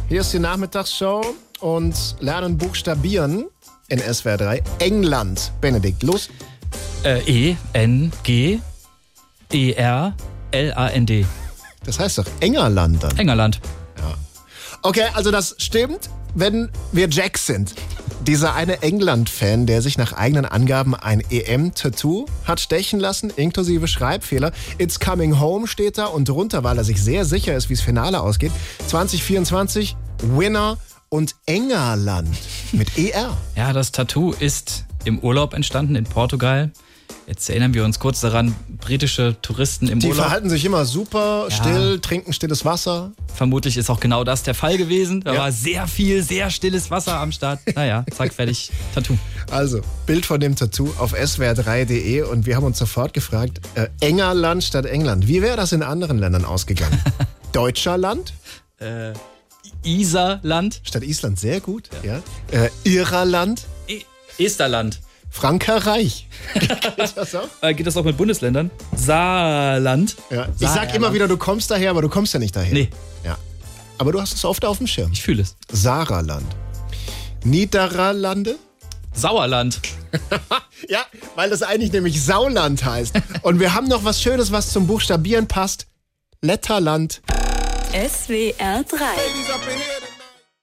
Hier ist die Nachmittagsshow und lernen buchstabieren in SWR 3. England. Benedikt, los. E-N-G-E-R-L-A-N-D. Das heißt doch Engerland dann. Engerland. Ja. Okay, also das stimmt, wenn wir Jack sind. Dieser eine England-Fan, der sich nach eigenen Angaben ein EM-Tattoo hat stechen lassen, inklusive Schreibfehler. It's coming home steht da und drunter, weil er sich sehr sicher ist, wie das Finale ausgeht. 2024, Winner und Engerland mit ER. Ja, das Tattoo ist im Urlaub entstanden in Portugal. Jetzt erinnern wir uns kurz daran, britische Touristen im Die Urlaub. verhalten sich immer super, still, trinken stilles Wasser. Vermutlich ist auch genau das der Fall gewesen. Da war sehr viel, sehr stilles Wasser am Start. Naja, zack, fertig, Tattoo. Also, Bild von dem Tattoo auf swr3.de und wir haben uns sofort gefragt, Engerland statt England. Wie wäre das in anderen Ländern ausgegangen? Deutscher Land? Isarland. Statt Island, sehr gut. Ja. Irland? Esterland. Frankreich. Geht das auch? Geht das auch mit Bundesländern? Saarland. Ja. Ich sag immer wieder, du kommst daher, aber du kommst ja nicht daher. Nee. Ja. Aber du hast es oft auf dem Schirm. Ich fühle es. Saarland. Niederlande? Sauerland. Ja, weil das eigentlich nämlich Sauland heißt. Und wir haben noch was Schönes, was zum Buchstabieren passt. Letterland. SWR 3. Hey, dieser